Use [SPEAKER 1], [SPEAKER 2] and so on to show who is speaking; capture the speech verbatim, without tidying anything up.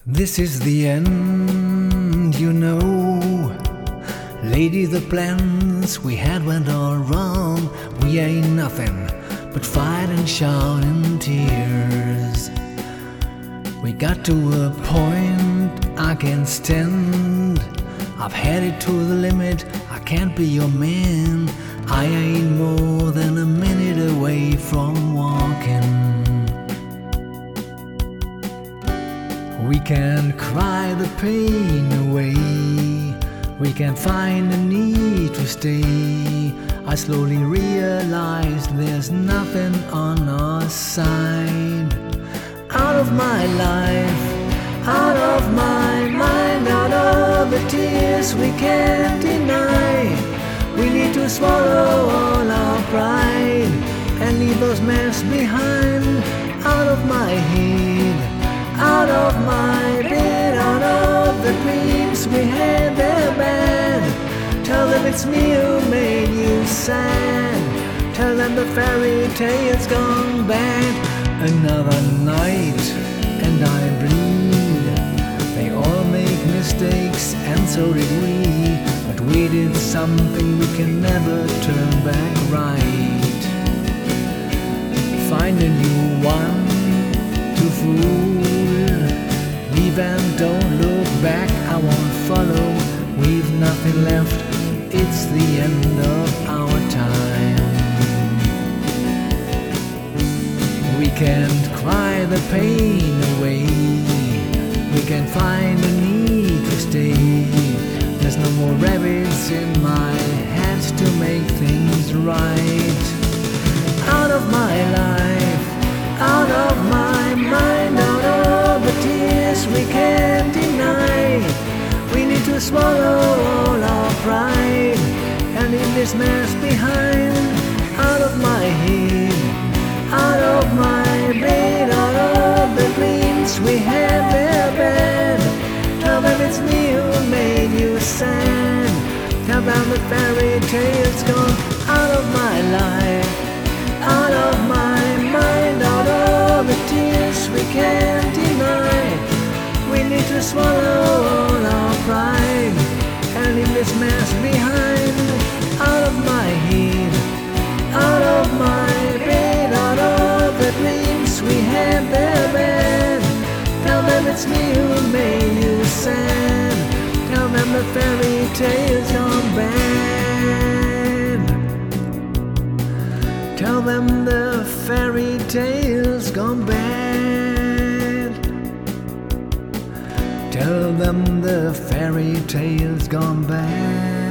[SPEAKER 1] This is the end, you know. Lady, the plans we had went all wrong. We ain't nothing but fight and shout and tears. We got to a point I can't stand. I've had it to the limit, I can't be your man. I ain't more than a minute away from walking. We can't cry the pain away. We can't find the need to stay. I slowly realize there's nothing on our side. Out of my life, out of my mind, out of the tears we can't deny. We need to swallow all our pride and leave those masks behind. Out of my head, out of my bed, out of the dreams we had, they're bad. Tell them it's me who made you sad. Tell them the fairy tale's gone bad. Another night and I bleed. They all make mistakes and so did we. But we did something we can never turn back right. Find a new one to fool. Leave and don't look back, I won't follow. We've nothing left, it's the end of our time. We can't cry the pain away. We can't find the need to stay. There's no more rabbits in my hat to make things right. Out of my life, out of my mind, out of the tears we can't deny. We need to swallow all our pride and leave this mess behind. Out of my head, out of my bed, out of the dreams we had, they're bad. Tell them it's me who made you sad. Tell them the fairy tale's gone. Out of my life, out of my mind, out of the tears we can't deny. We need to swallow all our pride and leave this mess behind. Out of my head, out of my bed, out of the dreams we had, they're bad. Tell them it's me who made you sad. Tell them the fairy tale's gone bad. Tell them the fairy tale's gone bad. Tell them the fairy tale's gone bad.